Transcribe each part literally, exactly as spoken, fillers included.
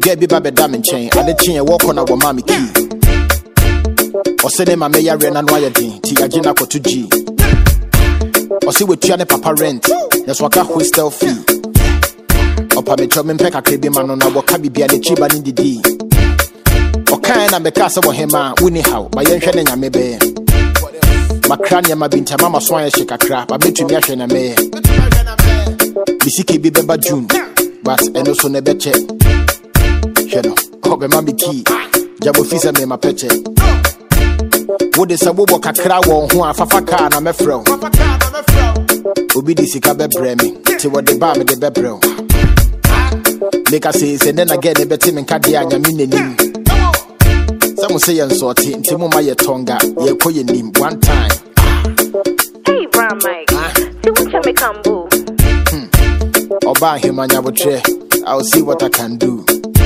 Get be baby damn chain. I let you walk on our mommy key. Or send him a mayor and annoy D. Tia Gina for two G. Or see with Tiana Papa rent. That's what I whistle fee. Or Pamichomin Pekka Kaby man on our cabby be a chiba in the D. Or kind of make us over him, winnie how, my young Shannon, I may be. My cranium, my binta, mamma swine shake a crap, I bet you me a shana me. Missy be Beba June, but and also never check. Shadow, oh, the mammy key, Jabo Fisa me my peche. What is a wobo cacra who are Fafaka and I'm a fro? Obidi Sikabe Bremi, till what the bar me the bebro. Make us say, and then again, a betim and Kadia and Yamini. Some say and sorty, Timoma ye tonga, ye koye nim one time. Hey, Brown Mike, see what you make come boo. Or buy him on your chair, I'll see what I can do.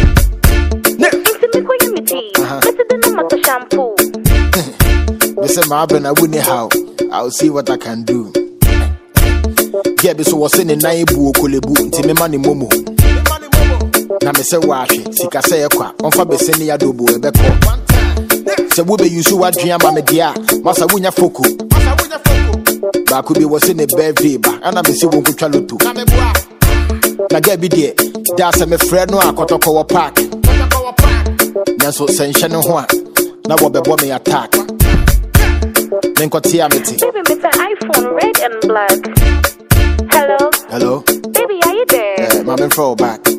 Shampoo. Mister Marvin, I wouldn't how. I'll see what I can do. Yeah, this was in a naibu, Kulebu, Timmy Money Momo. Now, Mister Wash, Sika say a quack, on Fabesini Adobo, a beco. So, would be you so what dream, Mamedia, Massa Winya Foku. Bakubi was in a bear viba, and I'm a civil Chalutu. Nagabi dear, that's a me friend no Akotoko Park. Naso Senshan Hoa. Now what the bomb attack? Then got Tiamity. Baby, Mister iPhone red and black. Hello? Hello? Baby, are you there? Yeah, my man, throw back.